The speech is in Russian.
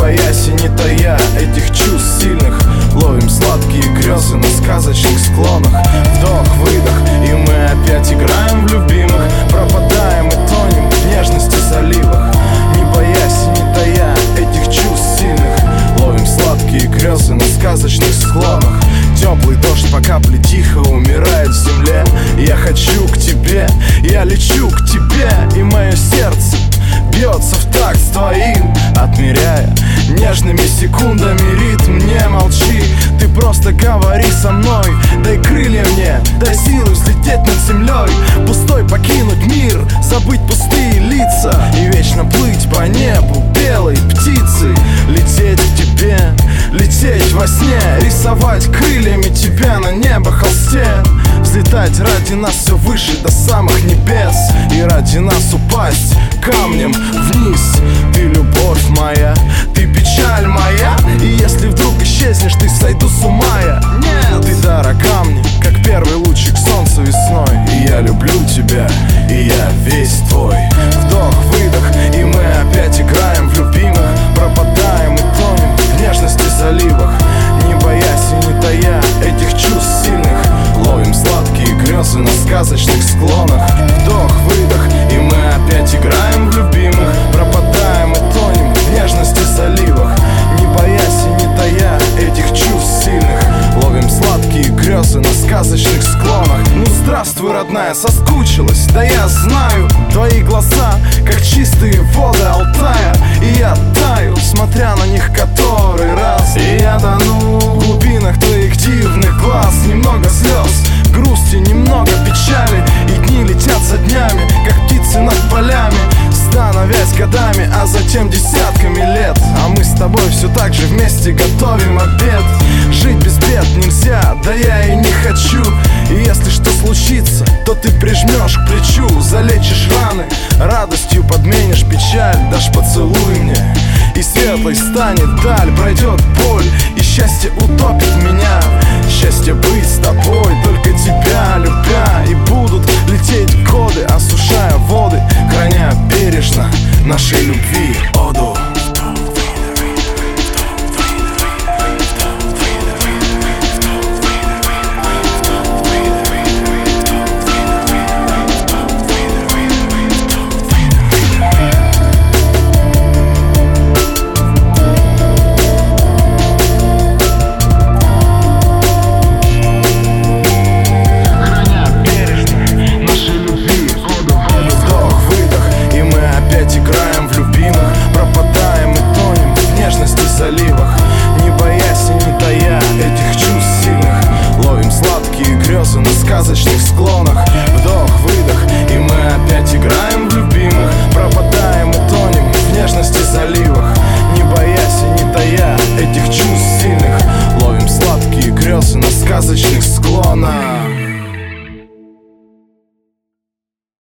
боясь и не тая этих чувств сильных, ловим сладкие грезы на сказочных склонах. Вдох-выдох, и мы опять играем в любимых, пропадаем и тонем в нежности заливах. Не боясь и не тая этих чувств сильных, ловим сладкие грезы на сказочных склонах. Теплый дождь по капле тихо умирает в земле. Я хочу к тебе, я лечу к тебе, и мое сердце бьется в такт с твоим, отмеряя нежными секундами ритм. Не молчи, ты просто говори со мной. Дай крылья мне, дай силы взлететь над землей, пустой покинуть мир, забыть пустые лица и вечно плыть по небу белой птицей. Лететь к тебе, лететь во сне, рисовать крыльями тебя на небо холсте. Взлетать ради нас все выше до самых небес, и ради нас упасть камнем вниз. Ты любовь моя, ты печаль моя, и если вдруг исчезнешь, ты сойду с ума я. Нет, ты дорога мне, как первый лучик солнца весной. И я люблю тебя, и я весь твой. Вдох-выдох, и мы опять играем в любимых, пропадаем и тонем в нежности заливах. Не боясь и не тая этих чувств сильных, ловим сладкие грезы на сказочных склонах. Вдох-выдох, и мы опять играем в любимых, пропадаем и тонем в нежности заливах. Не боясь и не тая этих чувств сильных, ловим сладкие грезы на сказочных склонах. Ну здравствуй, родная, соскучилась, да я знаю. Твои глаза, как чистые воды Алтая, и я таю, смотря на них который раз. И я тону в глубинах твоих дивных глаз. Немного слез, грусти, немного печали, и дни летят за днями, как птицы над полями, становясь годами, а затем десятками лет. А мы с тобой все так же вместе готовим обед. Жить без бед нельзя, да я и не хочу. И если что случится, то ты прижмешь к плечу, залечишь раны, радостью подменишь печаль. Дашь поцелуй мне, и светлой станет даль. Пройдет боль, и счастье утопит меня. Счастье быть с тобой, только тебя любя. И будут лететь годы, осушая воду